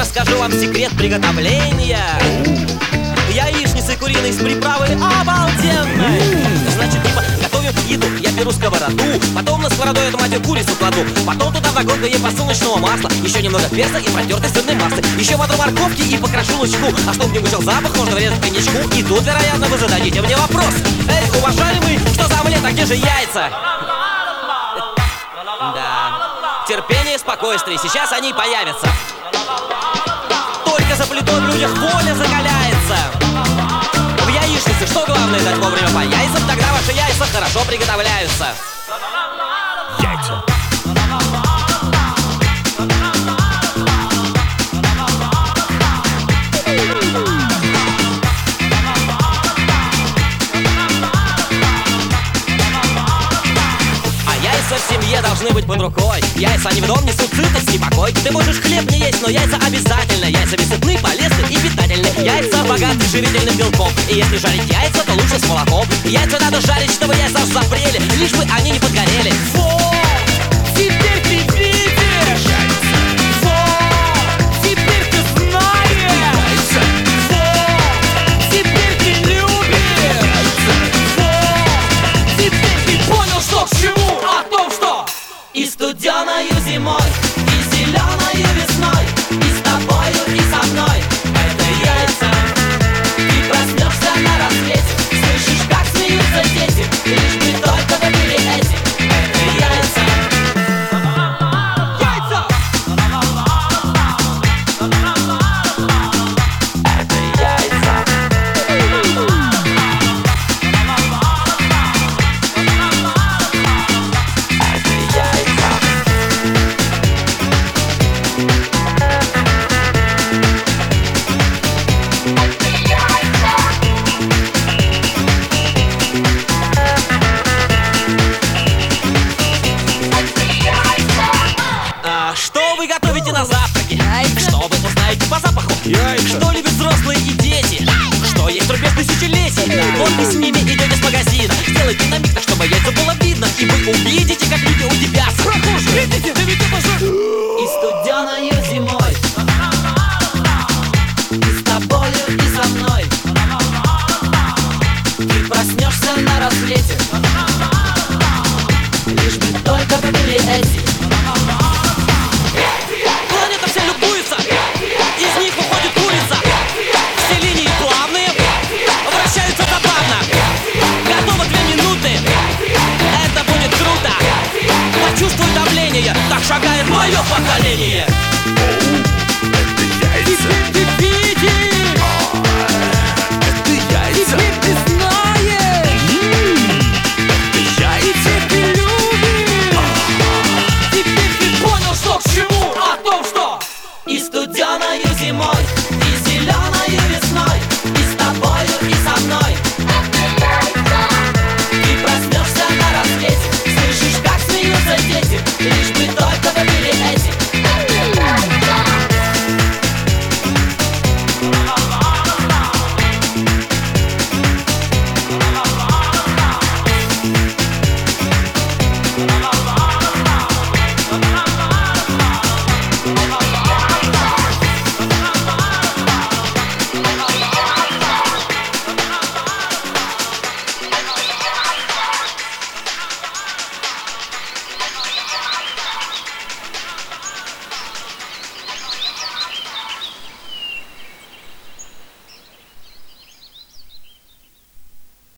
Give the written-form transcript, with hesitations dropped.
расскажу вам секрет приготовления яичницы куриной с приправой обалденной. Значит, типа, готовим еду, я беру сковороду, потом на сковороду эту мать курицу кладу, потом туда вдогонку ей подсолнечного масла, еще немного перца и протертой сырной массы, еще воду морковки и покрошу лучку. А чтобы не вышел запах, можно врезать коньячку. И тут, вероятно, вы зададите мне вопрос: эй, уважаемый, что за омлет, а где же яйца? Да, терпение и спокойствие, сейчас они появятся. Только за плитой в людях воля закаляется. В яичнице что главное дать вовремя по яйцам, тогда ваши яйца хорошо приготовляются. Яйца. В семье должны быть под рукой. Яйца, они в дом несут сытость и покой. Ты можешь хлеб не есть, но яйца обязательно. Яйца сытны, полезны и питательны. Яйца богаты живительным белком. И если жарить яйца, то лучше с молоком. Яйца надо жарить, чтобы яйца запрели, лишь бы они не подгорели. Вот, теперь ты видишь. Вот, теперь ты знаешь. Вот, теперь ты любишь. Вот, теперь ты понял, что к чему. И студеною зимой, и зеленою весной, и с тобою, и со мной. Это яйца. Ты проснешься на рассвете, слышишь, как смеются дети, лишь бы только были эти. Это яйца. Яйца! Это яйца. Что вы готовите на завтраке? Что вы узнаете по запаху? Что любят взрослые и дети? Что есть рубеж тысячелетий? Вот вы с ними идете с магазина. Сделайте на миг так, чтобы яйца было видно, и вы увидите, как люди удивятся. Видите? Да ведь это же... И студеною зимой, и с тобою, и со мной. Ты проснешься на рассвете, лишь бы только были эти. Планета вся любуется, из них выходит курица. Все линии плавные, вращаются забавно. Готово 2 минуты, это будет круто. Почувствуй давление, так шагает мое поколение.